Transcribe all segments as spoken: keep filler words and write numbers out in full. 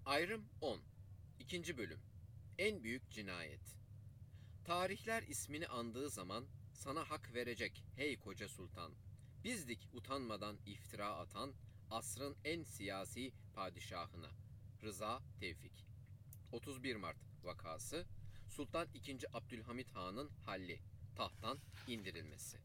Ayrım on. İkinci bölüm. En büyük cinayet. Tarihler ismini andığı zaman sana hak verecek hey koca sultan. Bizdik utanmadan iftira atan asrın en siyasi padişahına. Rıza Tevfik. otuz bir Mart vakası. Sultan ikinci. Abdülhamit Han'ın halli. Tahttan indirilmesi.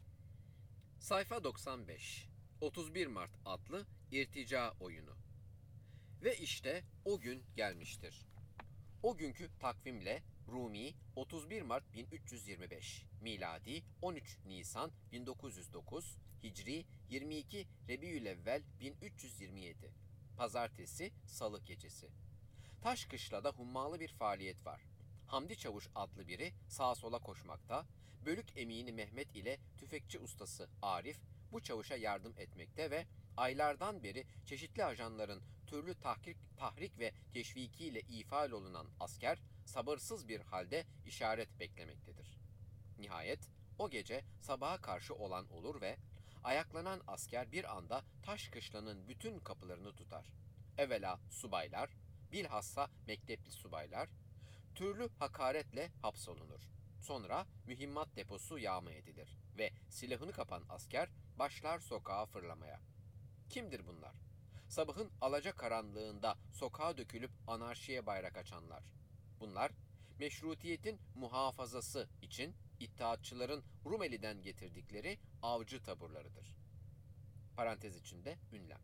Sayfa doksan beş. otuz bir Mart adlı irtica oyunu. Ve işte o gün gelmiştir. O günkü takvimle Rumi otuz bir Mart bin üç yüz yirmi beş, miladi on üç Nisan bin dokuz yüz dokuz, Hicri yirmi iki Rebiülevvel bin üç yüz yirmi yedi. Pazartesi, Salı gecesi. Taşkışla'da hummalı bir faaliyet var. Hamdi Çavuş adlı biri sağa sola koşmakta, bölük emini Mehmet ile tüfekçi ustası Arif bu çavuşa yardım etmekte ve aylardan beri çeşitli ajanların türlü tahrik, tahrik ve teşvikiyle ifade olunan asker sabırsız bir halde işaret beklemektedir. Nihayet o gece sabaha karşı olan olur ve ayaklanan asker bir anda Taşkışla'nın bütün kapılarını tutar. Evvela subaylar, bilhassa mektepli subaylar, türlü hakaretle hapsolunur. Sonra mühimmat deposu yağma edilir ve silahını kapan asker başlar sokağa fırlamaya. Kimdir bunlar? Sabahın alacakaranlığında sokağa dökülüp anarşiye bayrak açanlar. Bunlar meşrutiyetin muhafazası için İttihatçıların Rumeli'den getirdikleri avcı taburlarıdır. Parantez içinde ünlem.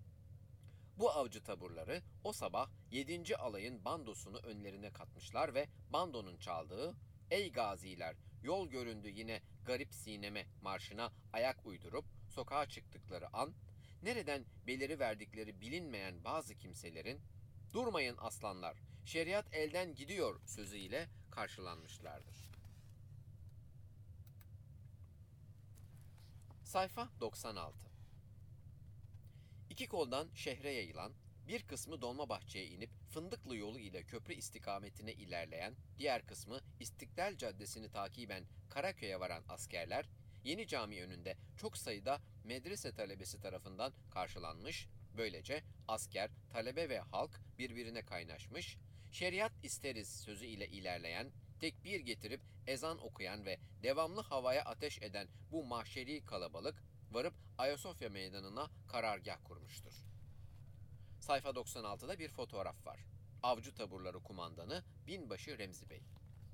Bu avcı taburları o sabah yedinci alayın bandosunu önlerine katmışlar ve bandonun çaldığı "Ey gaziler, yol göründü yine garip sineme" marşına ayak uydurup sokağa çıktıkları an, nereden beliri verdikleri bilinmeyen bazı kimselerin "Durmayın aslanlar, şeriat elden gidiyor" sözüyle karşılanmışlardır. Sayfa doksan altı. İki koldan şehre yayılan, bir kısmı Dolmabahçe'ye inip Fındıklı yolu ile köprü istikametine ilerleyen, diğer kısmı İstiklal Caddesi'ni takiben Karaköy'e varan askerler, Yeni Cami önünde çok sayıda medrese talebesi tarafından karşılanmış, böylece asker, talebe ve halk birbirine kaynaşmış, şeriat isteriz sözü ile ilerleyen, tekbir getirip ezan okuyan ve devamlı havaya ateş eden bu mahşeri kalabalık, varıp Ayasofya Meydanı'na karargah kurmuştur. Sayfa doksan altıda bir fotoğraf var. Avcı taburları kumandanı Binbaşı Remzi Bey.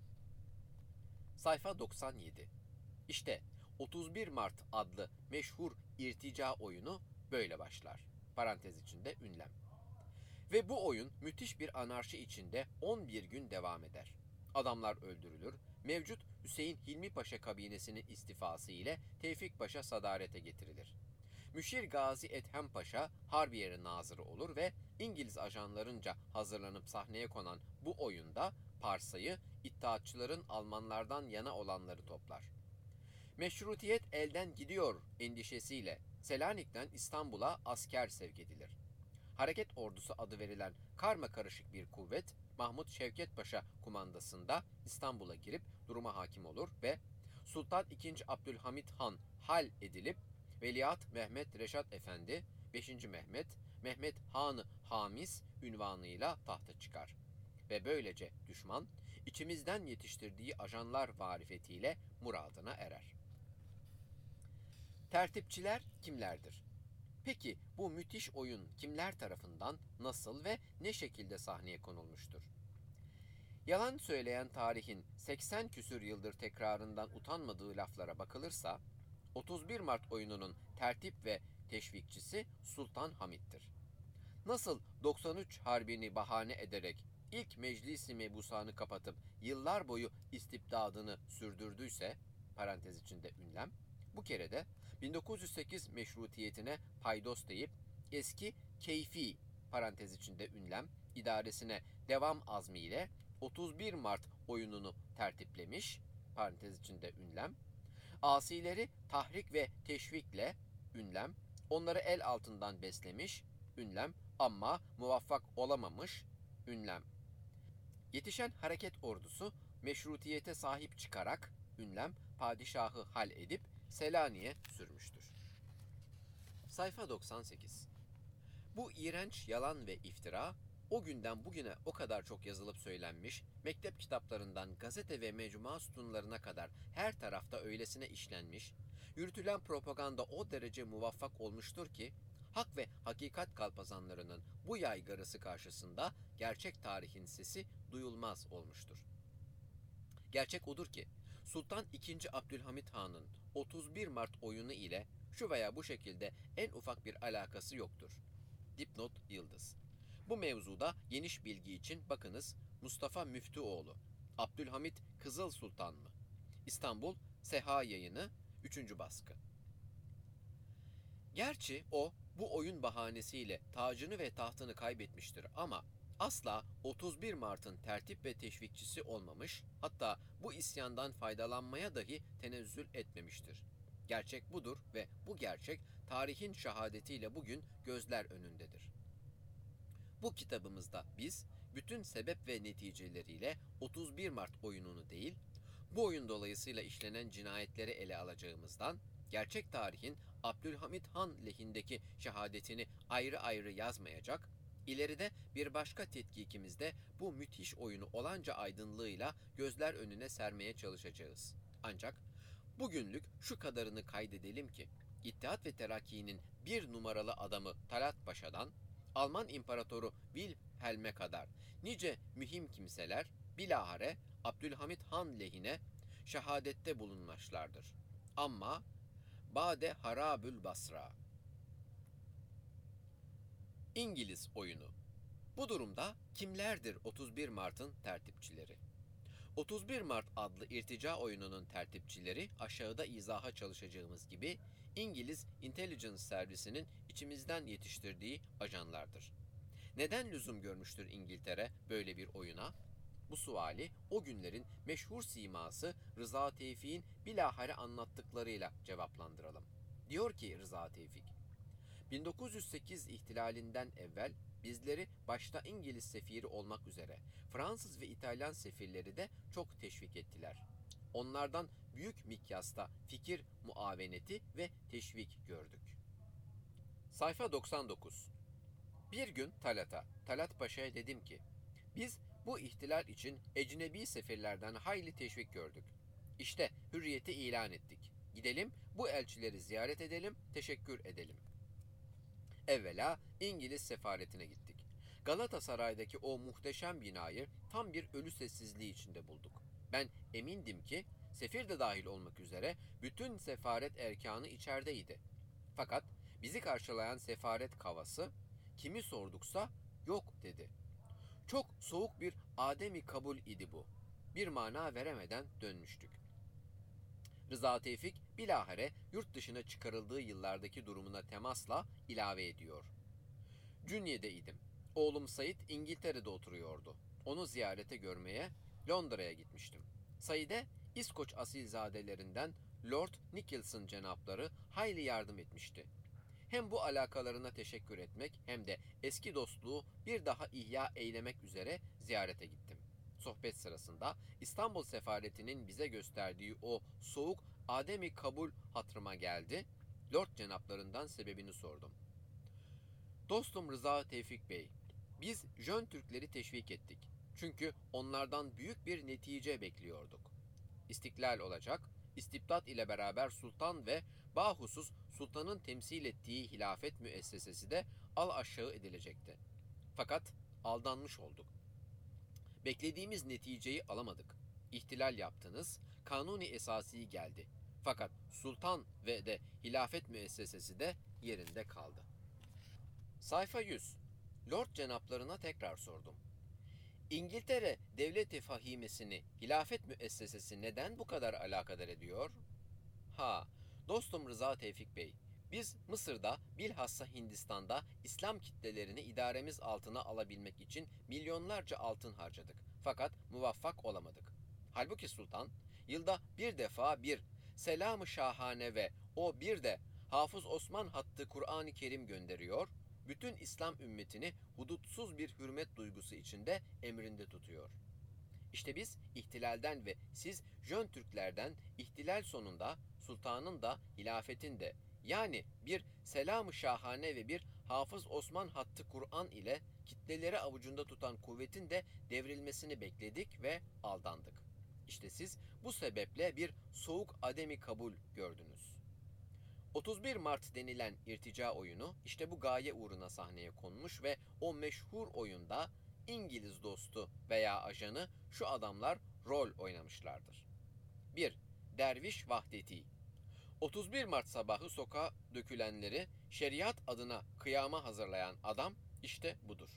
Sayfa doksan yedi. İşte otuz bir Mart adlı meşhur irtica oyunu böyle başlar. Parantez içinde ünlem. Ve bu oyun müthiş bir anarşi içinde on bir gün devam eder. Adamlar öldürülür, mevcut Hüseyin Hilmi Paşa kabinesinin istifası ile Tevfik Paşa sadarete getirilir. Müşir Gazi Ethem Paşa Harbiye Nazırı olur ve İngiliz ajanlarınca hazırlanıp sahneye konan bu oyunda parsayı İttihatçıların Almanlardan yana olanları toplar. Meşrutiyet elden gidiyor endişesiyle Selanik'ten İstanbul'a asker sevk edilir. Hareket Ordusu adı verilen karmakarışık bir kuvvet Mahmut Şevket Paşa kumandasında İstanbul'a girip duruma hakim olur ve Sultan ikinci. Abdülhamit Han hal edilip Veliaht Mehmet Reşat Efendi beşinci. Mehmet, Mehmet Han-ı Hamis ünvanıyla tahta çıkar. Ve böylece düşman içimizden yetiştirdiği ajanlar marifetiyle muradına erer. Tertipçiler kimlerdir? Peki bu müthiş oyun kimler tarafından, nasıl ve ne şekilde sahneye konulmuştur? Yalan söyleyen tarihin seksen küsür yıldır tekrarından utanmadığı laflara bakılırsa, otuz bir Mart oyununun tertip ve teşvikçisi Sultan Hamit'tir. Nasıl doksan üç Harbi'ni bahane ederek ilk meclis-i mebusanı kapatıp yıllar boyu istibdadını sürdürdüyse, parantez içinde ünlem, bu kere de bin dokuz yüz sekiz meşrutiyetine paydos deyip eski keyfi, parantez içinde ünlem, idaresine devam azmiyle otuz bir Mart oyununu tertiplemiş, parantez içinde ünlem, asileri tahrik ve teşvikle, ünlem, onları el altından beslemiş, ünlem, ama muvaffak olamamış, ünlem. Yetişen hareket ordusu meşrutiyete sahip çıkarak, ünlem, padişahı hal edip Selanik'e sürmüştür. Sayfa doksan sekiz. Bu iğrenç yalan ve iftira O günden bugüne o kadar çok yazılıp söylenmiş, mektep kitaplarından gazete ve mecmua sütunlarına kadar her tarafta öylesine işlenmiş, yürütülen propaganda o derece muvaffak olmuştur ki, hak ve hakikat kalpazanlarının bu yaygarası karşısında gerçek tarihin sesi duyulmaz olmuştur. Gerçek odur ki, Sultan ikinci. Abdülhamit Han'ın otuz bir Mart oyunu ile şu veya bu şekilde en ufak bir alakası yoktur. Dipnot Yıldız. Bu mevzuda geniş bilgi için bakınız Mustafa Müftüoğlu, Abdülhamit Kızıl Sultan mı? İstanbul Seha Yayını üçüncü baskı. Gerçi o bu oyun bahanesiyle tacını ve tahtını kaybetmiştir ama asla otuz bir Mart'ın tertip ve teşvikçisi olmamış, hatta bu isyandan faydalanmaya dahi tenezzül etmemiştir. Gerçek budur ve bu gerçek tarihin şahadetiyle bugün gözler önündedir. Bu kitabımızda biz bütün sebep ve neticeleriyle otuz bir Mart oyununu değil, bu oyun dolayısıyla işlenen cinayetleri ele alacağımızdan, gerçek tarihin Abdülhamit Han lehindeki şehadetini ayrı ayrı yazmayacak, ileride bir başka tetkikimizde bu müthiş oyunu olanca aydınlığıyla gözler önüne sermeye çalışacağız. Ancak bugünlük şu kadarını kaydedelim ki, İttihat ve Terakki'nin bir numaralı adamı Talat Paşa'dan, Alman İmparatoru Wilhelm'e kadar nice mühim kimseler bilahare Abdülhamit Han lehine şehadette bulunmuşlardır. Ama Bade Harabül Basra. İngiliz oyunu. Bu durumda kimlerdir otuz bir Mart'ın tertipçileri? otuz bir Mart adlı irtica oyununun tertipçileri aşağıda izaha çalışacağımız gibi İngiliz Intelligence Servisi'nin içimizden yetiştirdiği ajanlardır. Neden lüzum görmüştür İngiltere böyle bir oyuna? Bu suali o günlerin meşhur siması Rıza Tevfik'in bilahare anlattıklarıyla cevaplandıralım. Diyor ki Rıza Tevfik, bin dokuz yüz sekiz ihtilalinden evvel bizleri başta İngiliz sefiri olmak üzere Fransız ve İtalyan sefirleri de çok teşvik ettiler. Onlardan büyük mikyasta fikir muaveneti ve teşvik gördük. Sayfa doksan dokuz. Bir gün Talat'a, Talat Paşa'ya dedim ki, biz bu ihtilal için ecnebi sefirlerden hayli teşvik gördük. İşte hürriyeti ilan ettik. Gidelim, bu elçileri ziyaret edelim, teşekkür edelim. Evvela İngiliz sefaretine gittik. Galatasaray'daki o muhteşem binayı tam bir ölü sessizliği içinde bulduk. Ben emindim ki sefir de dahil olmak üzere bütün sefaret erkanı içerideydi. Fakat bizi karşılayan sefaret kavası kimi sorduksa yok dedi. Çok soğuk bir ademi kabul idi bu. Bir mana veremeden dönmüştük. Rıza Tevfik bilahare yurt dışına çıkarıldığı yıllardaki durumuna temasla ilave ediyor. Cünye'de idim. Oğlum Said İngiltere'de oturuyordu. Onu ziyarete görmeye Londra'ya gitmiştim. Said'e İskoç asilzadelerinden Lord Nicholson cenapları hayli yardım etmişti. Hem bu alakalarına teşekkür etmek hem de eski dostluğu bir daha ihya eylemek üzere ziyarete gittim. Sohbet sırasında İstanbul sefaretinin bize gösterdiği o soğuk ademi kabul hatırıma geldi. Lord cenaplarından sebebini sordum. Dostum Rıza Tevfik Bey, biz Jön Türkleri teşvik ettik. Çünkü onlardan büyük bir netice bekliyorduk. İstiklal olacak, istibdat ile beraber sultan ve bahusus sultanın temsil ettiği hilafet müessesesi de al aşağı edilecekti. Fakat aldanmış olduk. Beklediğimiz neticeyi alamadık. İhtilal yaptınız, kanuni esası geldi. Fakat sultan ve de hilafet müessesesi de yerinde kaldı. Sayfa yüz. Lord cenaplarına tekrar sordum. İngiltere devlet-i fahimesini hilafet müessesesi neden bu kadar alakadar ediyor? Ha, dostum Rıza Tevfik Bey, biz Mısır'da bilhassa Hindistan'da İslam kitlelerini idaremiz altına alabilmek için milyonlarca altın harcadık. Fakat muvaffak olamadık. Halbuki sultan yılda bir defa bir selam-ı şahane ve o bir de Hafız Osman hattı Kur'an-ı Kerim gönderiyor, bütün İslam ümmetini hudutsuz bir hürmet duygusu içinde emrinde tutuyor. İşte biz ihtilalden ve siz Jön Türklerden ihtilal sonunda sultanın da hilafetin de yani bir selam-ı şahane ve bir Hafız Osman hattı Kur'an ile kitleleri avucunda tutan kuvvetin de devrilmesini bekledik ve aldandık. İşte siz bu sebeple bir soğuk ademi kabul gördünüz. otuz bir Mart denilen irtica oyunu işte bu gaye uğruna sahneye konmuş ve o meşhur oyunda İngiliz dostu veya ajanı şu adamlar rol oynamışlardır. bir. Derviş Vahdeti. otuz bir Mart sabahı sokağa dökülenleri şeriat adına kıyama hazırlayan adam işte budur.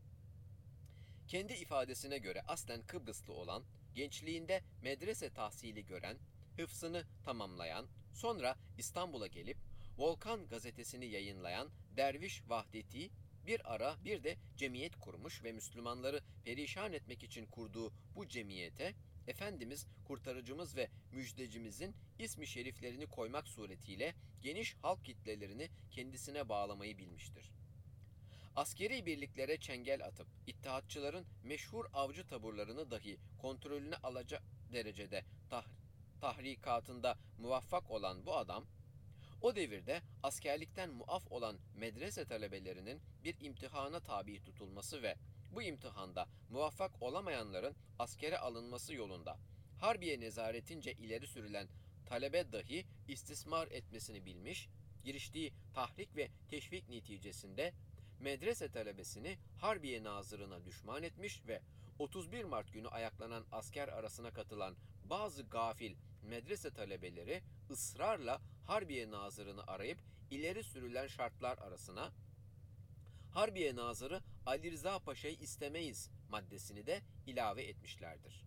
Kendi ifadesine göre aslen Kıbrıslı olan, gençliğinde medrese tahsili gören, hıfzını tamamlayan, sonra İstanbul'a gelip Volkan gazetesini yayınlayan Derviş Vahdeti bir ara bir de cemiyet kurmuş ve Müslümanları perişan etmek için kurduğu bu cemiyete Efendimiz, kurtarıcımız ve müjdecimizin ismi şeriflerini koymak suretiyle geniş halk kitlelerini kendisine bağlamayı bilmiştir. Askeri birliklere çengel atıp İttihatçıların meşhur avcı taburlarını dahi kontrolüne alacak derecede tah tahrikatında muvaffak olan bu adam, o devirde askerlikten muaf olan medrese talebelerinin bir imtihana tabi tutulması ve bu imtihanda muvaffak olamayanların askere alınması yolunda Harbiye nezaretince ileri sürülen talebe dahi istismar etmesini bilmiş, giriştiği tahrik ve teşvik neticesinde medrese talebesini Harbiye nazırına düşman etmiş ve otuz bir Mart günü ayaklanan asker arasına katılan bazı gafil medrese talebeleri ısrarla Harbiye nazırını arayıp ileri sürülen şartlar arasına Harbiye nazırı Ali Rıza Paşa'yı istemeyiz maddesini de ilave etmişlerdir.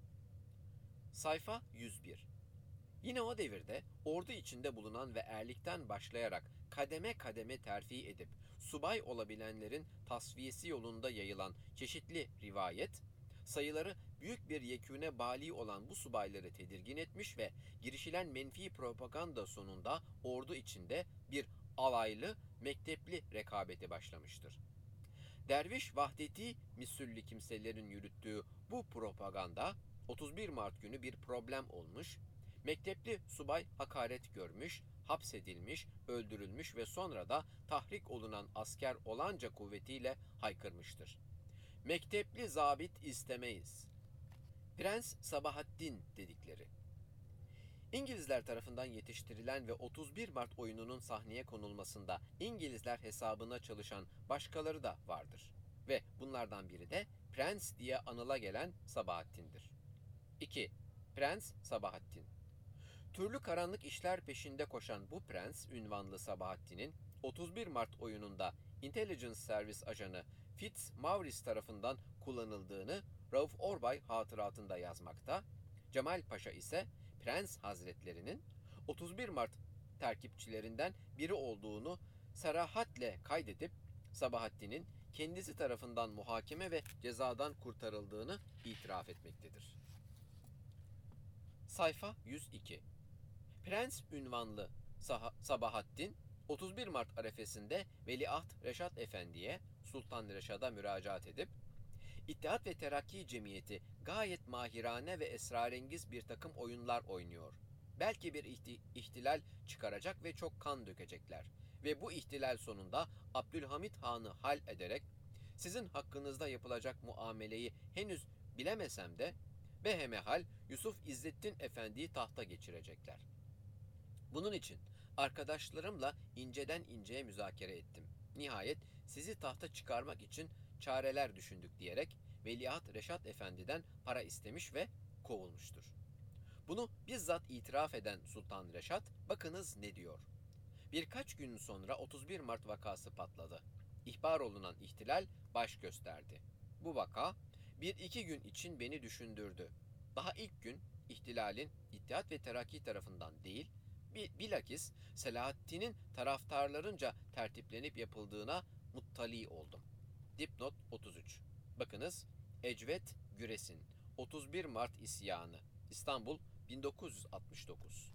Sayfa yüz bir. Yine o devirde ordu içinde bulunan ve erlikten başlayarak kademe kademe terfi edip subay olabilenlerin tasfiyesi yolunda yayılan çeşitli rivayet, sayıları büyük bir yekûne bali olan bu subayları tedirgin etmiş ve girişilen menfi propaganda sonunda ordu içinde bir alaylı, mektepli rekabeti başlamıştır. Derviş Vahdeti misüllü kimselerin yürüttüğü bu propaganda otuz bir Mart günü bir problem olmuş, mektepli subay hakaret görmüş, hapsedilmiş, öldürülmüş ve sonra da tahrik olunan asker olanca kuvvetiyle haykırmıştır. Mektepli zabit istemeyiz. Prens Sabahattin dedikleri. İngilizler tarafından yetiştirilen ve otuz bir Mart oyununun sahneye konulmasında İngilizler hesabına çalışan başkaları da vardır. Ve bunlardan biri de Prens diye anıla gelen Sabahattin'dir. iki. Prens Sabahattin. Türlü karanlık işler peşinde koşan bu prens ünvanlı Sabahattin'in otuz bir Mart oyununda Intelligence Service ajanı Fitzmaurice tarafından kullanıldığını Rauf Orbay hatıratında yazmakta, Cemal Paşa ise Prens Hazretlerinin otuz bir Mart terkipçilerinden biri olduğunu serahatle kaydedip Sabahattin'in kendisi tarafından muhakeme ve cezadan kurtarıldığını itiraf etmektedir. Sayfa yüz iki. Prens ünvanlı Sabahattin otuz bir Mart arefesinde Veliaht Reşat Efendi'ye, Sultan Reşad'a müracaat edip İttihat ve Terakki Cemiyeti gayet mahirane ve esrarengiz bir takım oyunlar oynuyor. Belki bir ihti ihtilal çıkaracak ve çok kan dökecekler. Ve bu ihtilal sonunda Abdülhamit Han'ı hal ederek sizin hakkınızda yapılacak muameleyi henüz bilemesem de behemehal Yusuf İzzettin Efendi'yi tahta geçirecekler. Bunun için arkadaşlarımla inceden inceye müzakere ettim. Nihayet sizi tahta çıkarmak için çareler düşündük diyerek Veliaht Reşat Efendi'den para istemiş ve kovulmuştur. Bunu bizzat itiraf eden Sultan Reşat bakınız ne diyor. Birkaç gün sonra otuz bir Mart vakası patladı. İhbar olunan ihtilal baş gösterdi. Bu vaka bir iki gün için beni düşündürdü. Daha ilk gün ihtilalin İttihat ve Terakki tarafından değil, bilakis Selahaddin'in taraftarlarınca tertiplenip yapıldığına muttali oldum. Dipnot otuz üç. Bakınız Ecvet Güres'in otuz bir Mart İsyanı İstanbul bin dokuz yüz altmış dokuz.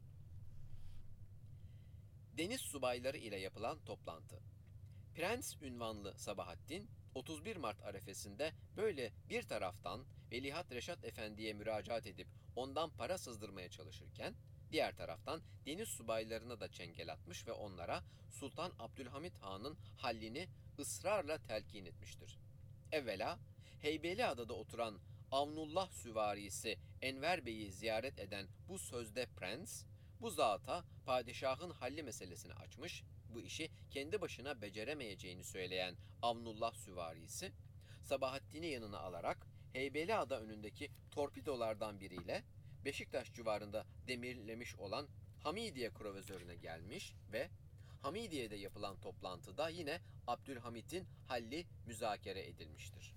Deniz subayları ile yapılan toplantı. Prens ünvanlı Sabahattin otuz bir Mart arefesinde böyle bir taraftan Veliaht Reşat Efendi'ye müracaat edip ondan para sızdırmaya çalışırken Diğer taraftan deniz subaylarına da çengel atmış ve onlara Sultan Abdülhamit Han'ın hallini ısrarla telkin etmiştir. Evvela Heybeliada'da oturan Avnullah süvarisi Enver Bey'i ziyaret eden bu sözde prens, bu zata padişahın halli meselesini açmış, bu işi kendi başına beceremeyeceğini söyleyen Avnullah süvarisi, Sabahattin'i yanına alarak Heybeliada önündeki torpidolardan biriyle Beşiktaş civarında demirlemiş olan Hamidiye kruvazörüne gelmiş ve Hamidiye'de yapılan toplantıda yine Abdülhamit'in halli müzakere edilmiştir.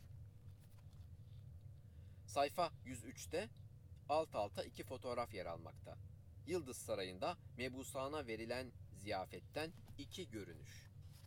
Sayfa yüz üçte alt alta iki fotoğraf yer almakta. Yıldız Sarayı'nda mebusana verilen ziyafetten iki görünüş.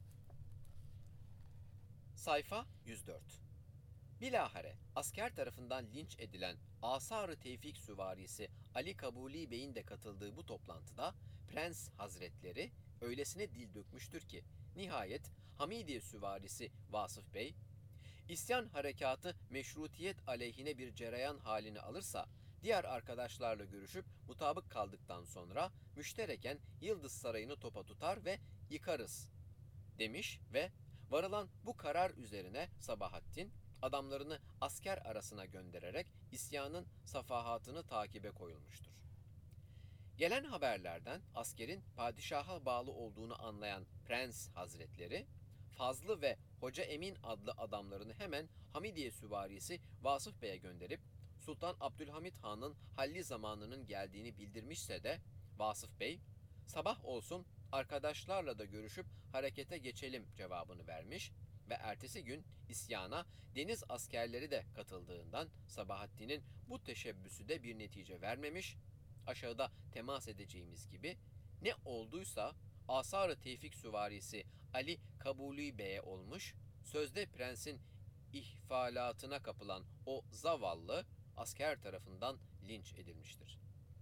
Sayfa yüz dört. Bilahare asker tarafından linç edilen Asar-ı Tevfik süvarisi Ali Kabuli Bey'in de katıldığı bu toplantıda Prens Hazretleri öylesine dil dökmüştür ki nihayet Hamidiye süvarisi Vasıf Bey, İsyan harekatı meşrutiyet aleyhine bir cereyan halini alırsa diğer arkadaşlarla görüşüp mutabık kaldıktan sonra müştereken Yıldız Sarayı'nı topa tutar ve yıkarız demiş ve varılan bu karar üzerine Sabahattin adamlarını asker arasına göndererek isyanın safahatını takibe koyulmuştur. Gelen haberlerden askerin padişaha bağlı olduğunu anlayan Prens Hazretleri, Fazlı ve Hoca Emin adlı adamlarını hemen Hamidiye süvarisi Vasıf Bey'e gönderip Sultan Abdülhamit Han'ın halli zamanının geldiğini bildirmişse de Vasıf Bey, sabah olsun arkadaşlarla da görüşüp harekete geçelim cevabını vermiş ve ertesi gün isyana deniz askerleri de katıldığından Sabahattin'in bu teşebbüsü de bir netice vermemiş, aşağıda temas edeceğimiz gibi ne olduysa Asar-ı Tevfik süvarisi Ali Kabuli Bey'e olmuş, sözde prensin ihfalatına kapılan o zavallı asker tarafından linç edilmiştir.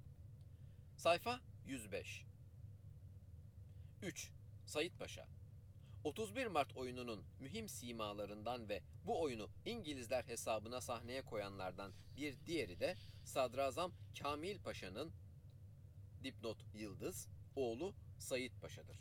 Sayfa yüz beş. üç. Said Paşa otuz bir Mart oyununun mühim simalarından ve bu oyunu İngilizler hesabına sahneye koyanlardan bir diğeri de Sadrazam Kamil Paşa'nın dipnot Yıldız oğlu Said Paşa'dır.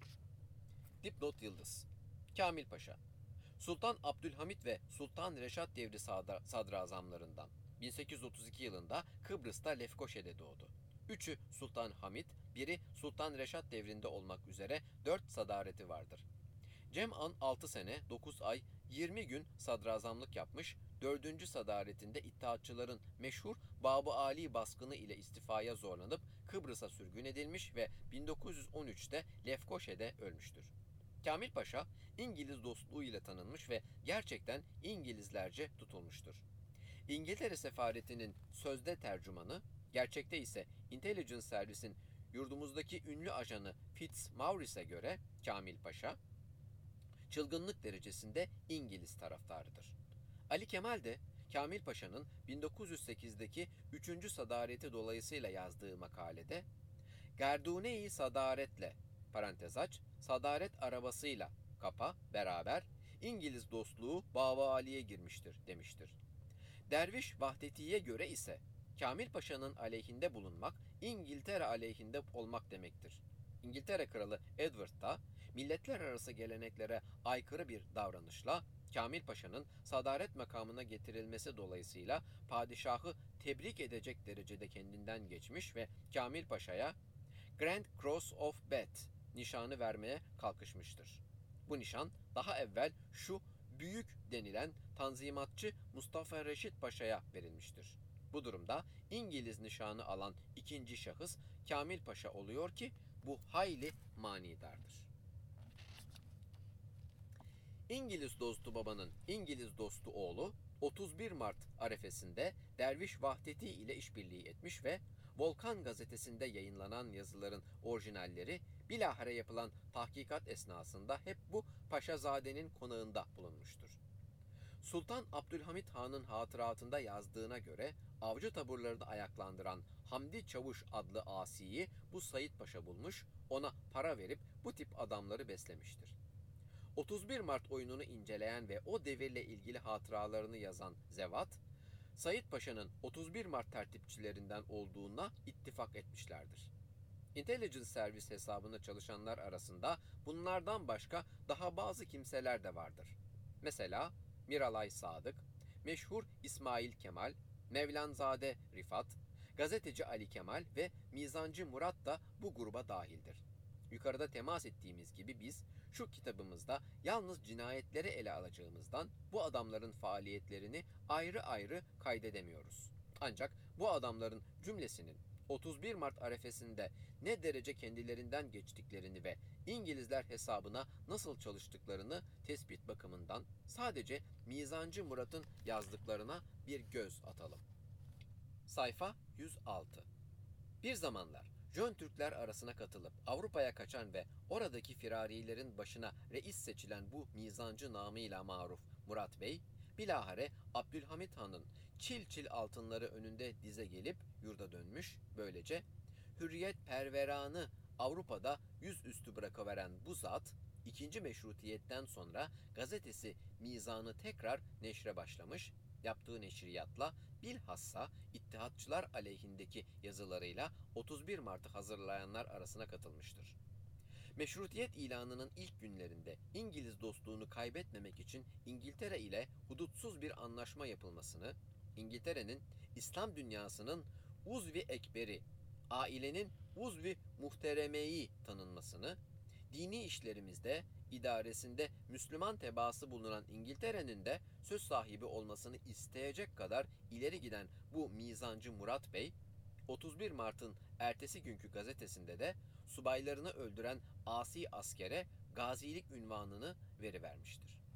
Dipnot Yıldız Kamil Paşa Sultan Abdülhamit ve Sultan Reşat devri sadrazamlarından bin sekiz yüz otuz iki yılında Kıbrıs'ta Lefkoşa'da doğdu. Üçü Sultan Hamit, biri Sultan Reşat devrinde olmak üzere dört sadareti vardır. Cem'an altı sene, dokuz ay, yirmi gün sadrazamlık yapmış, dördüncü sadaretinde İttihatçıların meşhur Bab-ı Ali baskını ile istifaya zorlanıp Kıbrıs'a sürgün edilmiş ve bin dokuz yüz on üçte Lefkoşa'da ölmüştür. Kamil Paşa, İngiliz dostluğu ile tanınmış ve gerçekten İngilizlerce tutulmuştur. İngiltere sefaretinin sözde tercümanı, gerçekte ise Intelligence Service'in yurdumuzdaki ünlü ajanı Fitzmaurice'e göre Kamil Paşa, çılgınlık derecesinde İngiliz taraftarıdır. Ali Kemal de Kamil Paşa'nın bin dokuz yüz sekizdeki üçüncü sadareti dolayısıyla yazdığı makalede Gerdune-i Sadaretle parantez aç, sadaret arabasıyla kapa beraber İngiliz dostluğu Bab-ı Ali'ye girmiştir demiştir. Derviş Vahdeti'ye göre ise Kamil Paşa'nın aleyhinde bulunmak İngiltere aleyhinde olmak demektir. İngiltere Kralı Edward da milletler arası geleneklere aykırı bir davranışla Kamil Paşa'nın sadaret makamına getirilmesi dolayısıyla padişahı tebrik edecek derecede kendinden geçmiş ve Kamil Paşa'ya Grand Cross of Bath nişanı vermeye kalkışmıştır. Bu nişan daha evvel şu büyük denilen tanzimatçı Mustafa Reşit Paşa'ya verilmiştir. Bu durumda İngiliz nişanı alan ikinci şahıs Kamil Paşa oluyor ki bu hayli manidardır. İngiliz dostu babanın İngiliz dostu oğlu otuz bir Mart arefesinde Derviş Vahdeti ile işbirliği etmiş ve Volkan gazetesinde yayınlanan yazıların orijinalleri bilahare yapılan tahkikat esnasında hep bu Paşazade'nin konağında bulunmuştur. Sultan Abdülhamit Han'ın hatıratında yazdığına göre avcı taburlarını ayaklandıran Hamdi Çavuş adlı asiyi bu Said Paşa bulmuş, ona para verip bu tip adamları beslemiştir. otuz bir Mart oyununu inceleyen ve o devirle ilgili hatıralarını yazan Zevat, Said Paşa'nın otuz bir Mart tertipçilerinden olduğuna ittifak etmişlerdir. Intelligence Service hesabında çalışanlar arasında bunlardan başka daha bazı kimseler de vardır. Mesela Miralay Sadık, meşhur İsmail Kemal, Mevlanzade Rifat, gazeteci Ali Kemal ve mizancı Murat da bu gruba dahildir. Yukarıda temas ettiğimiz gibi biz şu kitabımızda yalnız cinayetleri ele alacağımızdan bu adamların faaliyetlerini ayrı ayrı kaydedemiyoruz. Ancak bu adamların cümlesinin otuz bir Mart arefesinde ne derece kendilerinden geçtiklerini ve İngilizler hesabına nasıl çalıştıklarını tespit bakımından sadece Mizancı Murat'ın yazdıklarına bir göz atalım. Sayfa yüz altı. Bir zamanlar Jön Türkler arasına katılıp Avrupa'ya kaçan ve oradaki firarilerin başına reis seçilen bu mizancı namıyla maruf Murat Bey, bilahare Abdülhamit Han'ın çil çil altınları önünde dize gelip yurda dönmüş, böylece hürriyet perveranı Avrupa'da yüzüstü bırakıveren bu zat, ikinci meşrutiyetten sonra gazetesi Mizan'ı tekrar neşre başlamış, yaptığı neşriyatla bilhassa İttihatçılar aleyhindeki yazılarıyla otuz bir Mart'ı hazırlayanlar arasına katılmıştır. Meşrutiyet ilanının ilk günlerinde İngiliz dostluğunu kaybetmemek için İngiltere ile hudutsuz bir anlaşma yapılmasını, İngiltere'nin İslam dünyasının uzvi ekberi, ailenin uzvi muhteremeyi tanınmasını, dini işlerimizde idaresinde Müslüman tebaası bulunan İngiltere'nin de söz sahibi olmasını isteyecek kadar ileri giden bu mizancı Murat Bey, otuz bir Mart'ın ertesi günkü gazetesinde de subaylarını öldüren asi askere gazilik ünvanını verivermiştir.